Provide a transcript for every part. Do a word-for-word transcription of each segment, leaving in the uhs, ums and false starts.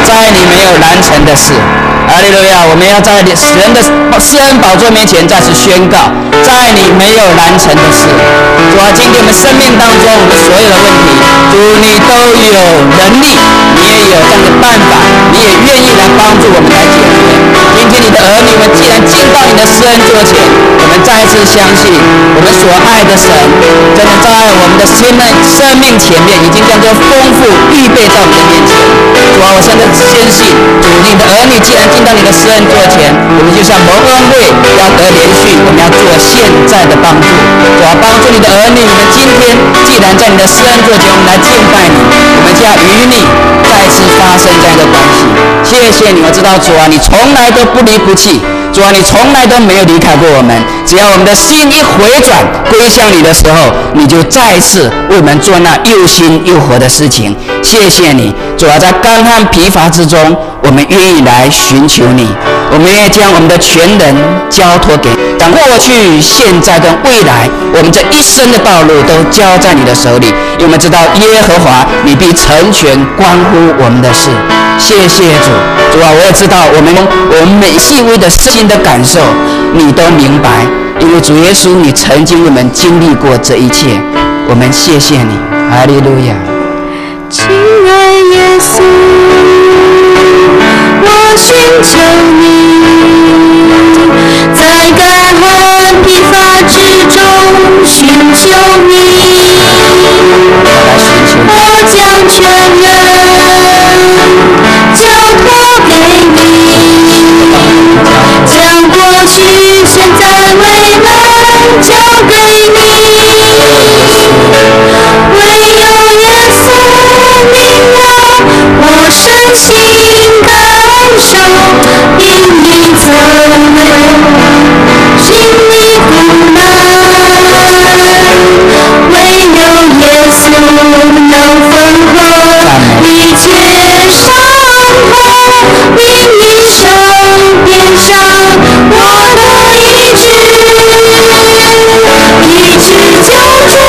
在你没有难成的事。哈利路亚！我们要在神的施恩宝座面前再次宣告，在你没有难成的事。主啊，今天我们生命当中我们所有的问题，主你都有能力，你也有这样的办法，你也愿意来帮助我们来解决。今天你的儿女们既然进到你的施恩座前，我们再次相信我们所爱的神真的在我们的生命生命前面已经将这丰富预备在我们的面前。主啊，我真的坚信，主你的儿女既然进到你的施恩座前，我们就像蒙恩惠要得连续，我们要做现在的帮助。主啊，帮助你的儿女，我们今天既然在你的施恩座前，我们来敬拜你，我们就要与你再次发生这样的关系。谢谢你，我知道主啊，你从来都不离不弃。主啊，你从来都没有离开过我们，只要我们的心一回转归向你的时候，你就再次为我们做那又新又活的事情。谢谢你，主啊，在干旱疲乏之中，我们愿意来寻求你，我们愿意将我们的全人交托给你，将过去、现在跟未来，我们这一生的道路都交在你的手里，因为我们知道耶和华你必成全关乎我们的事。谢谢主，主啊，我也知道我们我们每细微的事情的感受你都明白，因为主耶稣你曾经为我们经历过这一切，我们谢谢你，哈利路亚。 亲爱耶稣，我寻求你，在干旱疲乏之中寻求你，我将全人交托给你，将过去、现在、未来交给你，唯有耶稣明了我身心感受，因你曾为经历苦难，唯有耶稣能缝合一切伤口，因你生变上我的医治，医治救主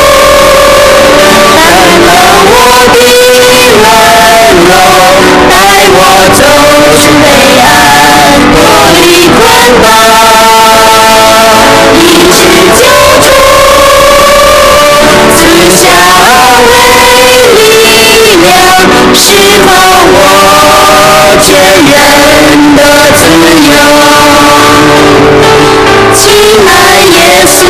担了我的软弱，带我走出黑暗，脱离捆绑，医治救主赐下为力量，释放我全人的自由。亲爱耶稣，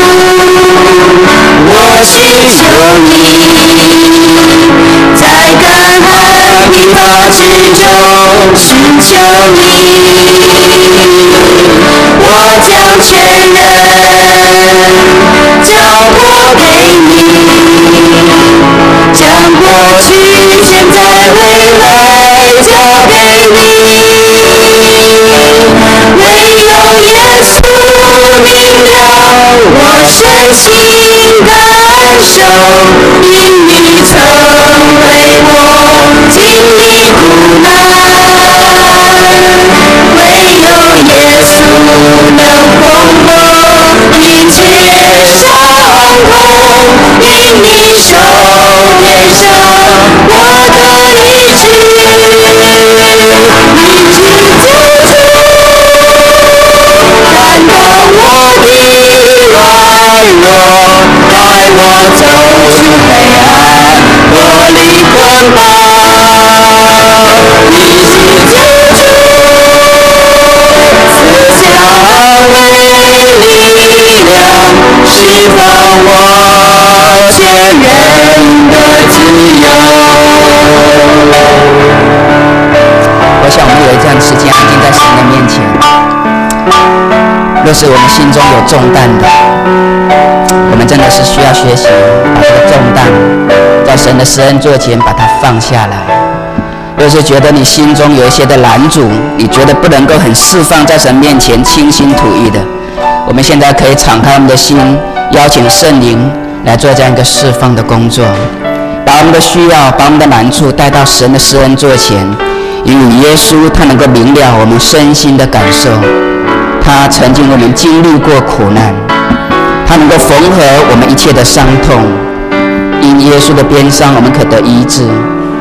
我寻求你，在干旱疲乏之中寻求你，我将全人交托给你，将过去、现在、未来交给你，唯有耶稣明了我身心感受，因你曾为我经历苦难，唯有耶稣能缝合一切伤口，因你手变上我的医治，医治救主担当我的软弱，带我走出黑暗，脱离捆绑，医治救主赐下为力量，释放我全人的自由。 我想我们有一段时间安静在神的面前，若是我们心中有重担的，我们真的是需要学习把这个重担在神的施恩座前把它放下来。若是觉得你心中有一些的拦阻，你觉得不能够很释放在神面前倾心吐意的，我们现在可以敞开我们的心，邀请圣灵来做这样一个释放的工作，把我们的需要把我们的难处带到神的施恩座前，因为耶稣他能够明了我们身心的感受，他曾经为我们经历过苦难，他能够缝合我们一切的伤痛，因耶稣的鞭伤我们可得医治，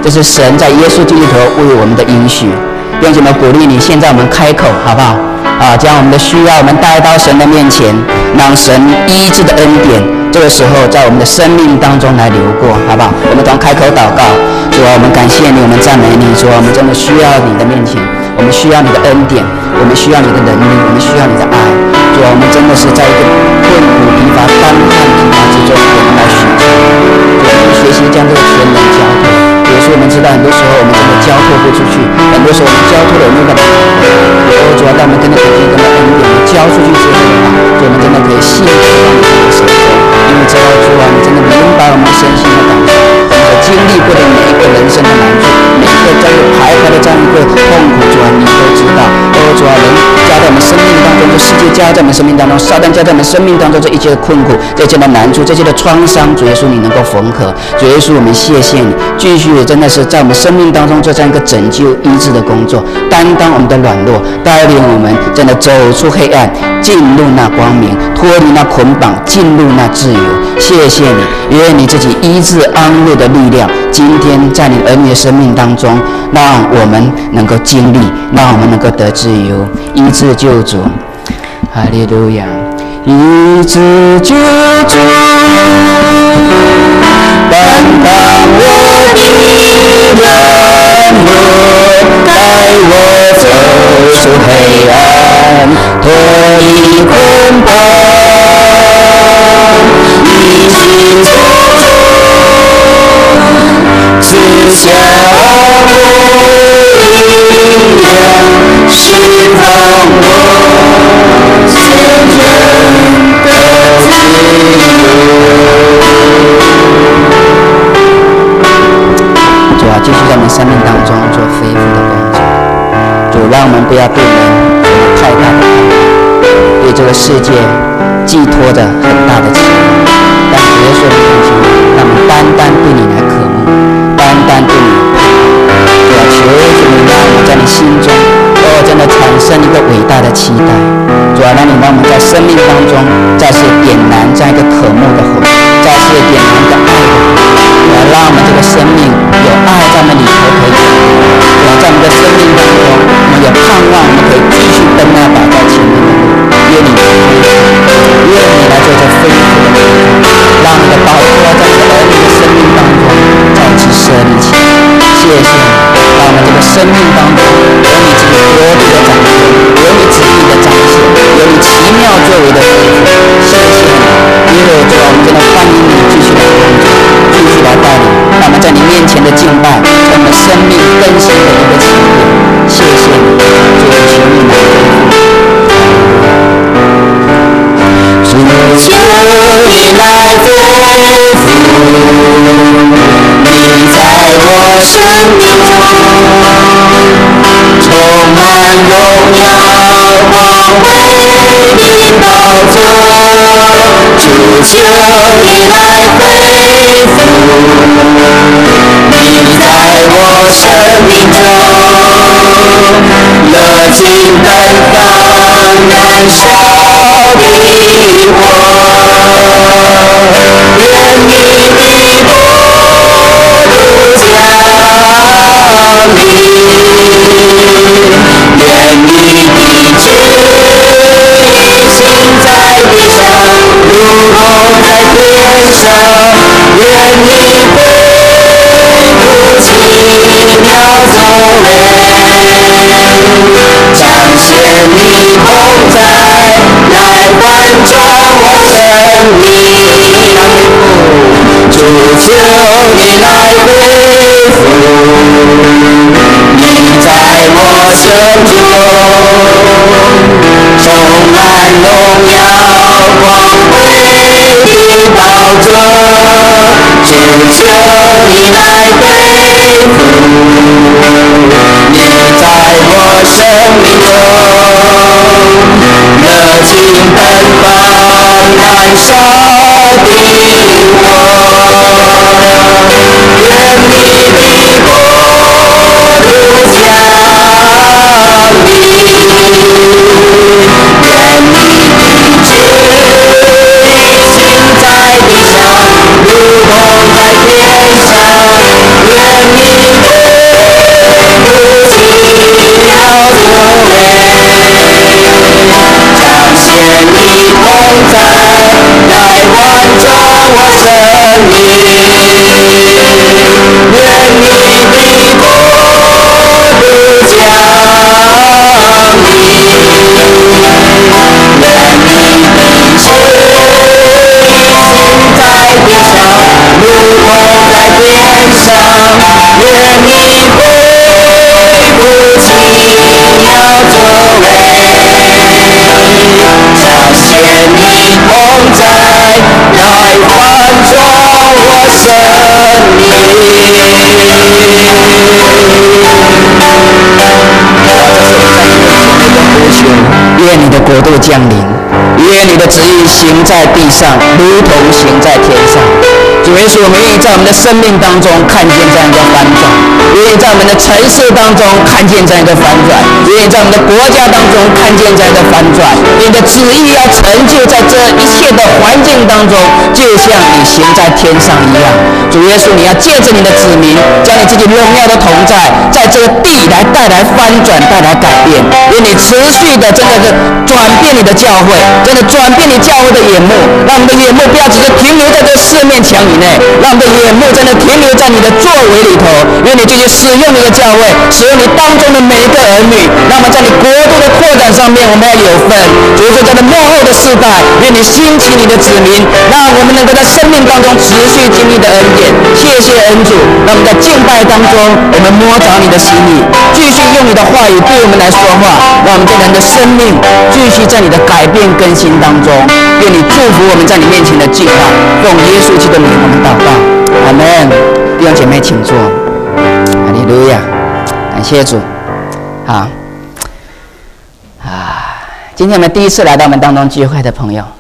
这是神在耶稣基督里头为我们的应许。弟兄们，鼓励你，现在我们开口好不好？啊，将我们的需要我们带到神的面前，让神医治的恩典这个时候在我们的生命当中来流过，好不好？我们同开口祷告。主啊，我们感谢你，我们赞美你。主啊，我们真的需要你的面前，我们需要你的恩典，我们需要你的能力，我们需要你的爱。主啊，我们真的是在一个困苦疲乏、干旱疲乏之中，我们来寻求。主啊，我们学习将这个全能交托。有时候我们知道，很多时候我们真的交托不出去，很多时候我们交托了，我们又干嘛？主啊，当我们真的感谢这个恩典，我们交出去之后的话，主我们真的可以信服到你的手中，因为知道主啊，你真的明白我们身心的感受，我们所经历过的每一个人生的难处，每一个在这徘徊的这样一个痛苦，主啊，你都知道。哦，主啊，人加在我们生命当中，这世界加在我们生命当中，撒旦加在我们生命当中这一切的困苦、这些的难处、这些的创伤，主耶稣你能够缝合。主耶稣，我们谢谢你，继续真的是在我们生命当中做这样一个拯救医治的工作，担当我们的软弱，带领我们真的走出黑暗，进入那光明，脱离那捆绑，进入那自由。谢谢你，愿你自己医治安慰的力量，今天在你儿女的生命当中，让我们能够经历，让我们能够得自由，医治救主。哈利路亚，医治救主，担当我的软弱，带我走出黑暗，脱离捆绑，医治救主，赐下我力量，释放我全人的自由。主啊，继续在我们生命当中做恢复的工作。主，让我们不要对人有太大的盼望，对这个世界寄托着很大的期望，但主耶稣的父亲，让我们单单对你来渴慕，单单对你盼望。主啊，求主你让我们在你心中，哦，真的产生一个伟大的期待。主啊，让你让我们在生命当中再次点燃这样一个渴慕的火，再次点燃一个爱的火。主啊，让我们这个生命有爱在我们里头可以有。主啊，在我们的生命当中，我们有盼望，我们可以继续奔那摆在前面的路。愿你来恢复，愿你来做这恢复的工作，让你的宝座在你的儿女的生命当中再次设立起来。谢谢你，让我们这个生命当中有你自己国度的掌权，有你旨意的彰显，有你奇妙作为的恢复。谢谢你，因为主啊，我们真的欢迎你继续来工作，继续来带领，让我们在你面前的敬拜，成我们生命更新的一个起点。谢谢你，主，求你来恢复。主，求你来恢复，你在我生命中充满荣耀光辉的宝座。主，求你来恢复，你在我生命中热情奔放燃烧的火，愿你的国度降临，愿你的旨意行在地上，如同在天上，愿你恢复奇妙作为，彰显你同在，来换转我生命。主，求你来恢复，你在我生中充满荣耀光辉的宝座。主，求你来恢复，你在我生命中热情奔放燃烧的火，愿你的国度降临，愿你的旨意行在地上，如同在天上，愿你度降临，愿你的旨意行在地上，如同行在天上。主耶稣，我们愿意在我们的生命当中看见这样一个反转，愿意在我们的城市当中看见这样一个反转，愿意在我们的国家当中看见这样一个反转。愿你的旨意要成就在这一切的环境当中，就像你行在天上一样。主耶稣，你要借着你的子民，将你自己荣耀的同在，在这个地来带来翻转，带来改变。愿你持续的真的是转变你的教会，真的转变你教会的眼目，让我们的眼目不要只是停留在这四面墙以内，让我们的眼目真的停留在你的作为里头。愿你继续使用你的教会，使用你当中的每一个儿女，让我们在你国度的扩展上面我们要有份。主耶稣，在这末后的世代，愿你兴起你的子民，让我们能够在生命当中持续经历的恩典。谢谢恩主，让我们在敬拜当中我们摸着你的心意，继续用你的话语对我们来说话，让我们这人的生命继续在你的改变更新当中。愿你祝福我们在你面前的计划，奉耶稣基督的名我们祷告，阿们。弟兄姐妹请坐，哈利路亚，感谢主。好啊，今天我们第一次来到我们当中聚会的朋友，